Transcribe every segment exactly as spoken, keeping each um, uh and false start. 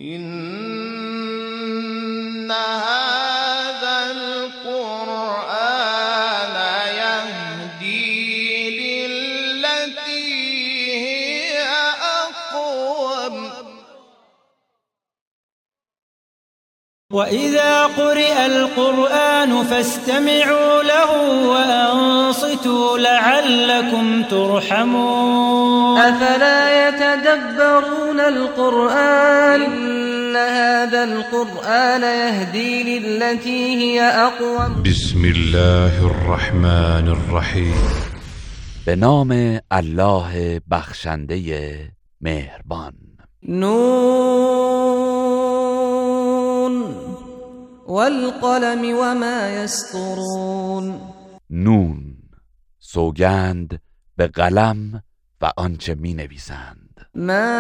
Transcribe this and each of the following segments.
إن هذا القرآن يهدي للتي هي أقوم وإذا قرئ القرآن فاستمعوا له وأنصتوا لعلكم ترحمون أفلا يتدبرون القرآن إن هذا القرآن يهدي للتي هي أقوم بسم الله الرحمن الرحیم. به نام الله بخشنده مهربان. نون والقلم وما يسطرون. نون، سوگند به قلم و آنچه می نویسند. ما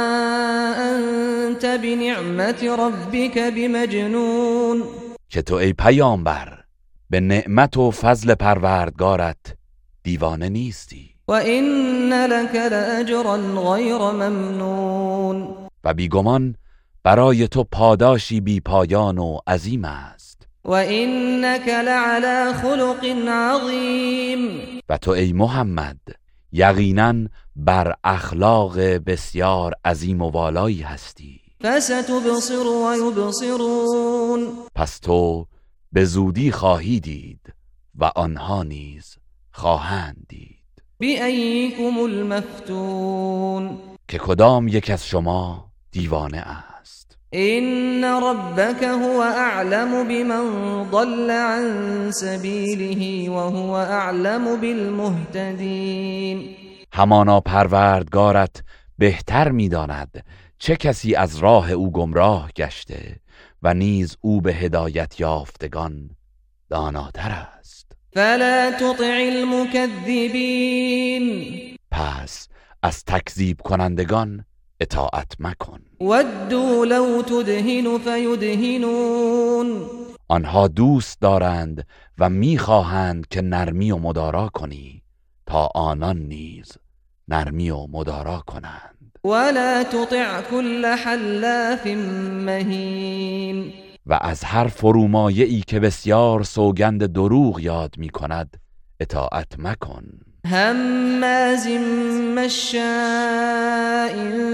انت بنعمت ربک بمجنون. که تو ای پیامبر به نعمت و فضل پروردگارت دیوانه نیستی. و این لک لاجرا غیر ممنون. و بیگمان برای تو پاداشی بی پایان و عظیم است. و اینک لعلی خلق عظیم. و تو ای محمد یقینا بر اخلاق بسیار عظیم و والایی هستی. فستبصر و یبصرون. پس تو به زودی خواهی دید و آنها نیز خواهند دید. بأیکم المفتون. که کدام یک از شما دیوانه است. این ربک هو اعلم بمن ضل عن سبیله و هو اعلم بالمهتدین. همانا پروردگارت بهتر می‌داند چه کسی از راه او گمراه گشته و نیز او به هدایت یافتگان داناتر است. فلا تطع المكذبین. پس از تکذیب کنندگان اطاعت مکن. ودوا لو تدهن فیدهنون. آنها دوست دارند و میخواهند که نرمی و مدارا کنی تا آنان نیز نرمی و مدارا کنند. ولا تطع كل حلاف مهین. و از هر فرومایه‌ای که بسیار سوگند دروغ یاد میکند اطاعت مکن. هماز مشاء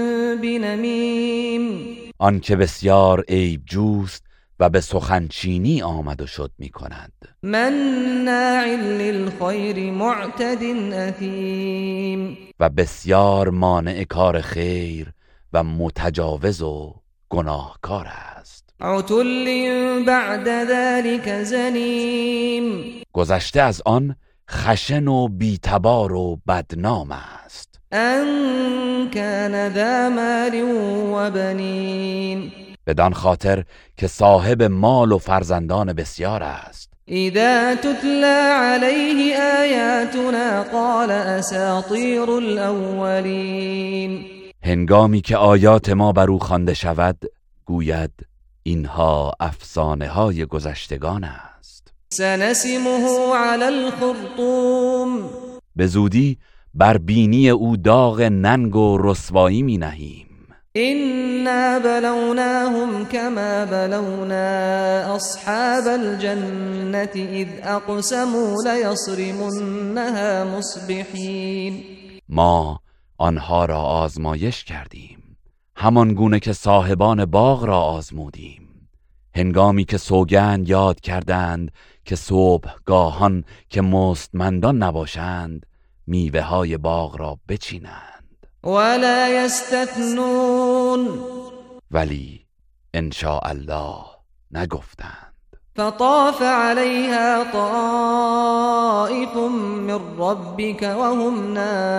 بنمیم. آن که بسیار عیب جوست و به سخنچینی آمد و شد میکند. مناع للخیر معتد اثیم. و بسیار مانع کار خیر و متجاوز و گناهکار است. عتل بعد ذلك زنیم. گذشته از آن خشن و بیتبار و بدنام است. ان کان ذا مال و بنین. بدان خاطر که صاحب مال و فرزندان بسیار است. اذا تتلى علیه آیاتنا قال اساطیر الاولین. هنگامی که آیات ما بر او خوانده شود گوید اینها افسانه های گذشتگان است. سنسمه علی الخرطوم. به زودی بر بینی او داغ ننگ و رسوایی می نهیم. إنا بلوناهم كما بلونا أصحاب الجنة إذ أقسموا ليصرمنها مصبحين. ما آنها را آزمایش کردیم همان گونه که صاحبان باغ را آزمودیم هنگامی که سوگند یاد کردند که صبح گاهان که مستمندان نباشند میوه های باغ را بچینند. ولا يستثنون. ولی ان شاء الله نگفتند. فطاف عليها طائف من ربك وهم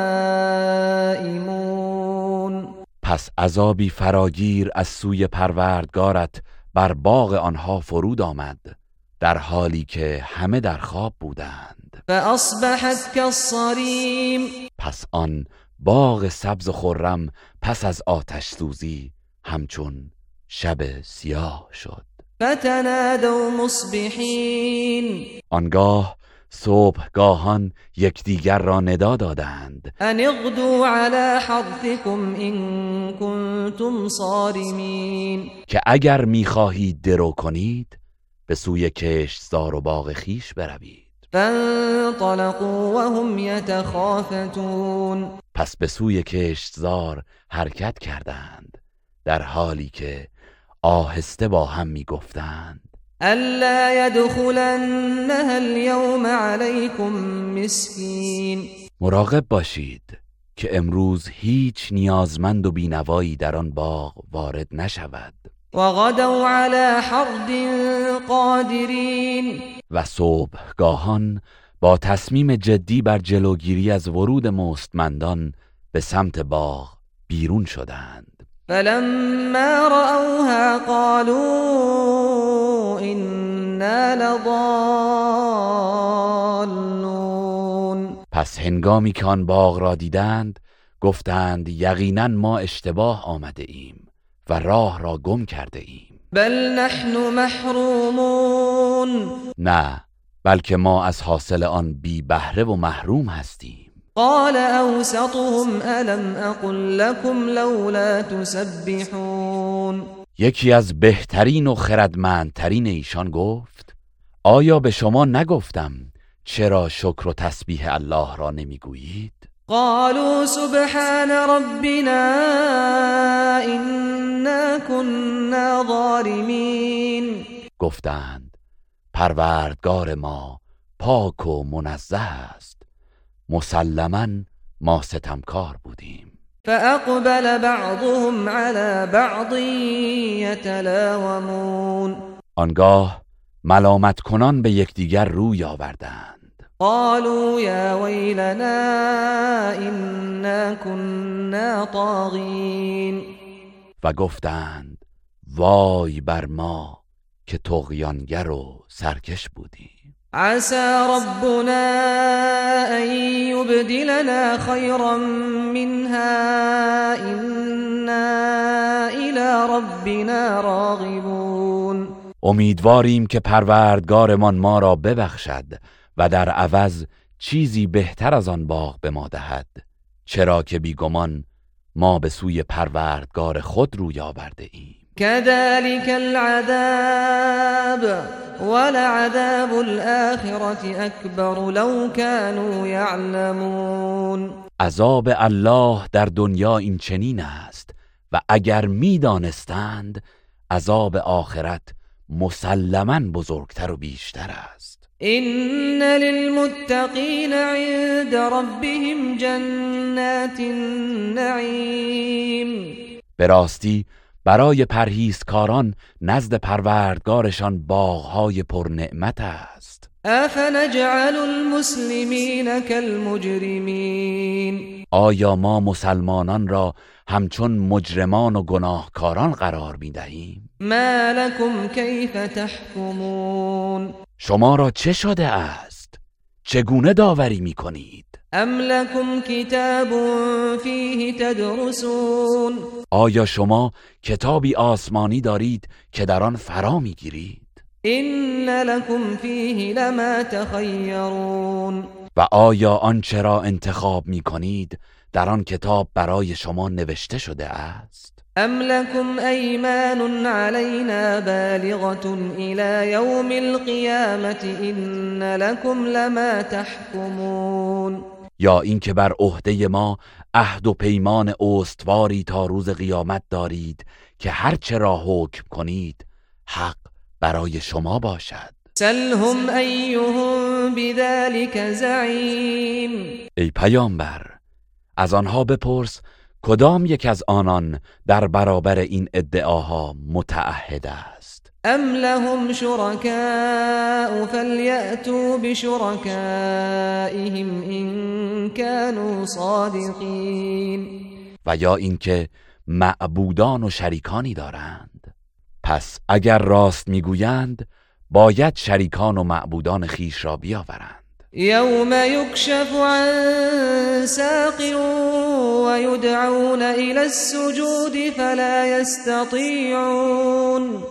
نائمون. پس عذابی فراگیر از سوی پروردگارت بر باغ آنها فرود آمد در حالی که همه در خواب بودند. فاصبحت كالصريم. پس آن باغ سبز و خرم پس از آتش سوزی همچون شب سیاه شد. فتنادوا مصبحین. آنگاه صبحگاهان یکدیگر را ندا دادند ان اغدوا على حرثكم ان کنتم صارمین، که اگر میخواهید درو کنید به سوی کشتزار و باغ خیش بروید. فانطلقوا وهم یتخافتون، پس به سوی کشتزار حرکت کردند در حالی که آهسته با هم میگفتند الا يدخلنها اليوم عليكم مسكين، مراقب باشید که امروز هیچ نیازمند و بینوایی در آن باغ وارد نشود. وغدوا على حرد قادرین، و صبحگاهان با تصمیم جدی بر جلوگیری از ورود مستمندان به سمت باغ بیرون شدند. فلما رأوها قالوا إنا لضالون، پس هنگامی که آن باغ را دیدند گفتند یقینا ما اشتباه آمده ایم و راه را گم کرده ایم. بل نحن محرومون، نه، بلکه ما از حاصل آن بی بهره و محروم هستیم. قال اوسطهم الم اقل لكم لولا تسبحون، یکی از بهترین و خردمندترین ایشان گفت آیا به شما نگفتم چرا شکر و تسبیح الله را نمیگویید؟ قالوا سبحان ربنا إنا كنا ظالمین، گفتند پروردگار ما پاک و منزه است، مسلماً ما ستمکار بودیم. فاقبل بعضهم على بعض یتلاومون، آنگاه ملامت کنان به یکدیگر روی آوردند. قالوا یا ویلنا انا كنا طاغین، و گفتند وای بر ما که طغیانگر و سرکش بودیم. عسى ربنا ان يبدلنا خيرا منها إنا الى ربنا راغبون، امیدواریم که پروردگارمان ما را ببخشد و در عوض چیزی بهتر از آن باغ به ما دهد، چرا که بیگمان ما به سوی پروردگار خود روی آورده ایم. كذلك العذاب ولعذاب الآخرة أكبر لو كانوا يعلمون، عذاب الله در دنیا این چنین است و اگر می دانستند عذاب آخرت مسلماً بزرگتر و بیشتر است. إن للمتقين عند ربهم جنات النعیم، به راستی برای پرهیزکاران نزد پروردگارشان باغهای پرنعمت است. افنجعل المسلمین کالمجرمین، آیا ما مسلمانان را همچون مجرمان و گناهکاران قرار می دهیم؟ ما لکم کیف تحکمون، شما را چه شده است؟ چگونه داوری می کنید؟ ام لکم کتاب فیه تدرسون، آیا شما کتابی آسمانی دارید که در آن فرا می گیرید؟ این لکم فیه لما تخیرون، و آیا آنچه را انتخاب می کنید در آن کتاب برای شما نوشته شده است؟ ام لکم ایمان علینا بالغة الى یوم القیامة این لکم لما تحکمون، یا اینکه بر عهده ما عهد و پیمان استواری تا روز قیامت دارید که هر چه را حکم کنید حق برای شما باشد. سلهم ایهم بذلك زعیم، ای پیامبر از آنها بپرس کدام یک از آنان در برابر این ادعاها متعهد است. ام لهم شركاء فلیأتوا بشركائهم ان كانوا صادقین، و یا اینکه معبودان و شریکانی دارند، پس اگر راست میگویند باید شریکان و معبودان خیش را بیاورند. یوم یکشف عن ساق و یدعون الى السجود فلا یستطیعون،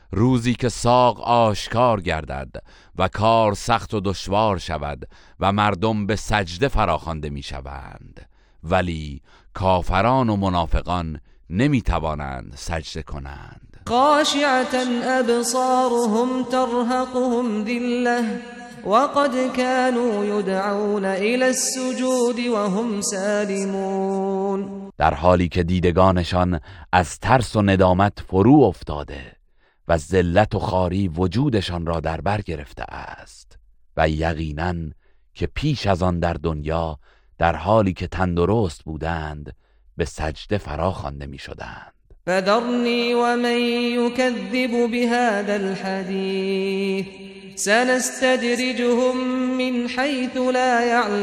روزی که ساق آشکار گردد و کار سخت و دشوار شود و مردم به سجده فراخوانده می شوند، ولی کافران و منافقان نمی توانند سجده کنند. خاشعة ابصارهم ترهقهم ذلة وقد كانوا يدعون الى السجود وهم سالمون. در حالی که دیدگانشان از ترس و ندامت فرو افتاده و ذلت و خواری وجودشان را در بر گرفته است و یقینا که پیش از آن در دنیا در حالی که تندرست بودند به سجده فرا خوانده می شدند. فذرني ومن يكذب بهذا الحديث سنستدرجهم من حيث لا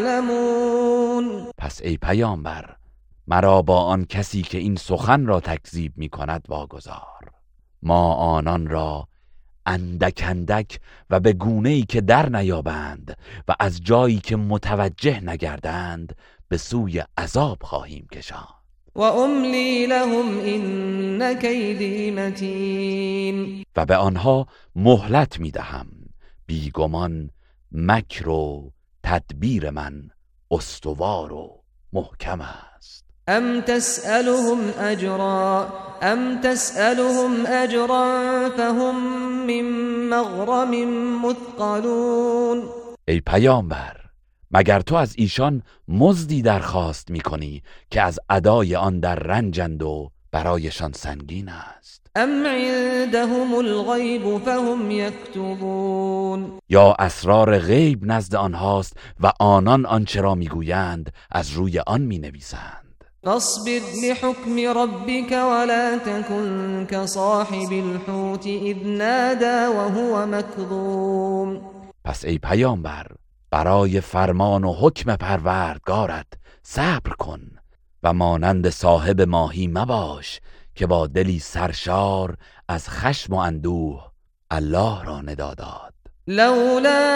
يعلمون. پس ای پیامبر، مرا با آن کسی که این سخن را تکذیب می کند واگذار. ما آنان را اندک اندک و به گونه‌ای که در نیابند و از جایی که متوجه نگردند به سوی عذاب خواهیم کشاند. و املی لهم ان کیدی متین. و به آنها مهلت می دهم، بیگمان مکر و تدبیر من استوار و محکم است. ام تسألهم اجرا ام تسألهم اجرا فهم من مغرم مثقلون. ای پیامبر، مگر تو از ایشان مزدی درخواست می‌کنی که از ادای آن در رنجند و برایشان سنگین است؟ ام عندهم الغیب فهم یکتبون. یا اسرار غیب نزد آنهاست و آنان آنچه را میگویند از روی آن مینویسند. فاصبر لحكم ربك ولا تكن كصاحب الحوت اذ نادى وهو مكظوم. پس ای پیامبر، برای فرمان و حکم پروردگارت صبر کن و مانند صاحب ماهی مباش که با دلی سرشار از خشم و اندوه الله را ندا داد. لولا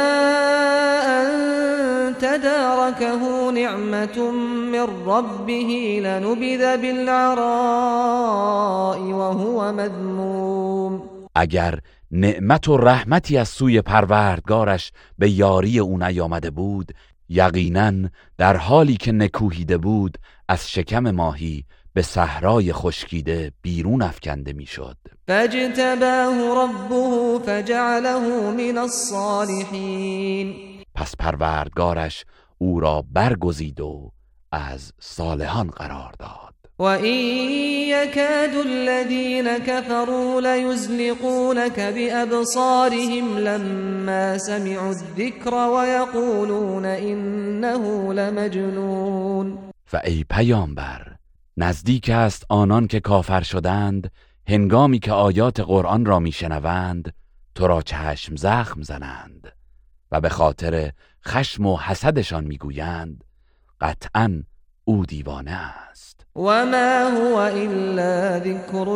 ان تداركه نعمة من ربه لنبذ بالعراء وهو مذموم. اگر نعمت و رحمتی از سوی پروردگارش به یاری او نیامده بود، یقینا در حالی که نکوهیده بود از شکم ماهی به صحرای خشکیده بیرون افکنده میشد. فاجتباه ربه فجعله من الصالحین. پس پروردگارش او را برگزید و از صالحان قرار داد. و این یکاد الذین کفروا لیزلقونک بأبصارهم لما سمعوا الذکر و یقولون انه لمجنون. و ای پیامبر، نزدیک است آنان که کافر شدند هنگامی که آیات قرآن را میشنوند تو را چشم زخم زنند و به خاطر خشم و حسدشان میگویند قطعاً او دیوانه است. و ما هو الا ذکر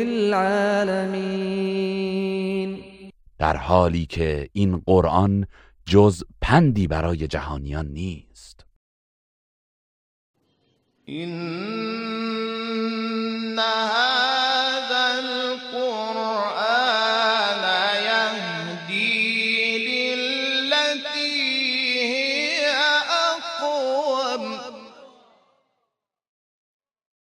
للعالمین. در حالی که این قرآن جز پندی برای جهانیان نیست. اینها